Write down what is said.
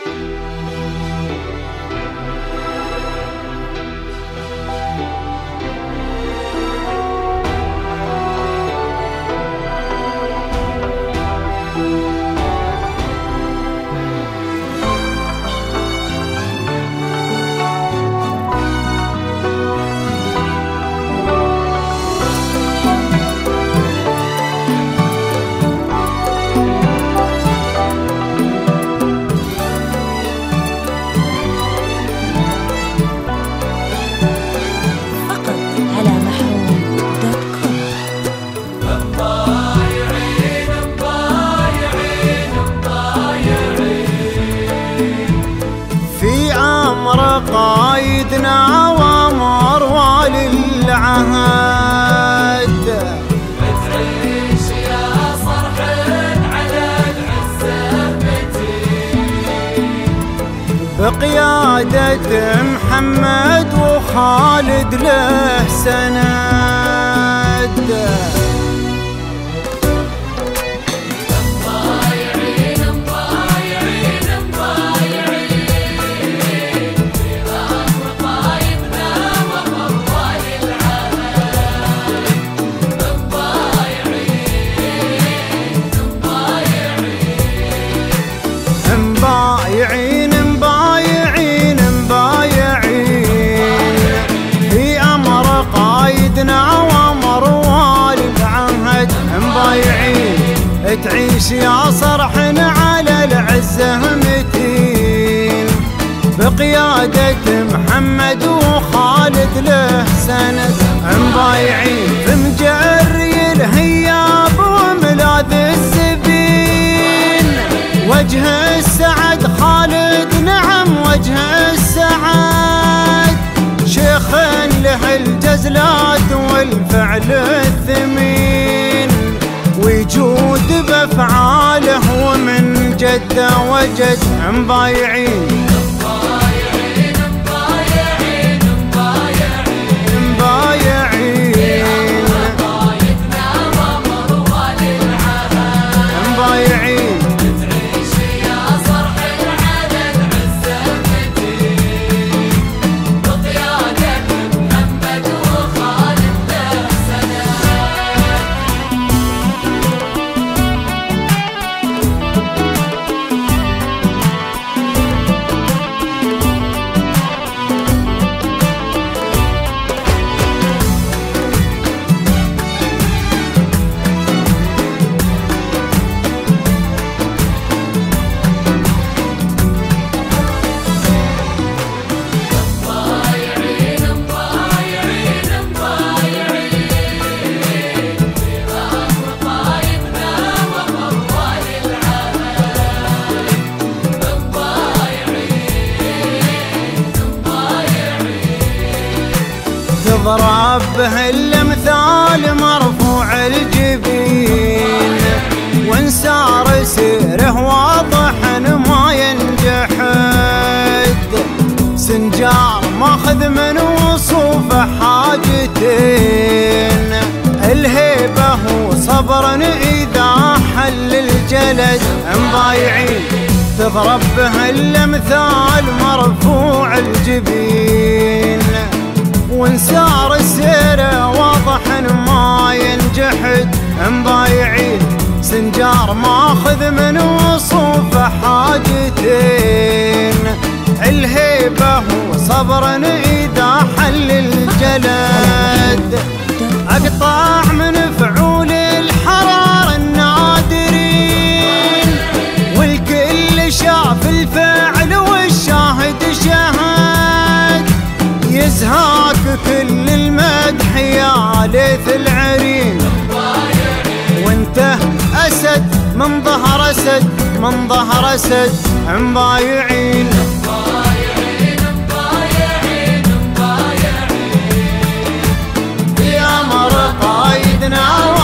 قايدنا وامر والي العهد، بتعيش يا صرح على العزة متين، بقيادة محمد وخالد له سند. مبايعين مبايعين مبايعين في أمر قايدنا وأمر والي العهد، مبايعين تعيش يا صرحنا على العزة متين، بقيادة محمد وخالد له سند. مبايعين في مجري الهياب وملاذ السبين، وجه السعد خالد نعم وجه السعد، شيخ له الجزلات والفعل الثمين، ويجود بافعاله ومن جد وجد. مبايعين تضرب به الامثال مرفوع الجبين، وانسار سيره واضح ما ينجحد، سنجار ماخذ من وصوفه حاجتين، الهيبة وصبر إذا حل الجلد. مبايعين تضرب به الامثال مرفوع الجبين، وانسار السير واضح ما ينجحد. مبايعين سنجار ماخذ من وصوفه حاجتين، الهيبة وصبر إذا حل الجلد، أقطع من فعول الحرار النادرين، والكل شاف الفعل والشاهد شهد، يزهاك كل المدح يا ليث العرين، وانت أسد من ظهر أسد من ظهر أسد. مبايعين في أمر قايدنا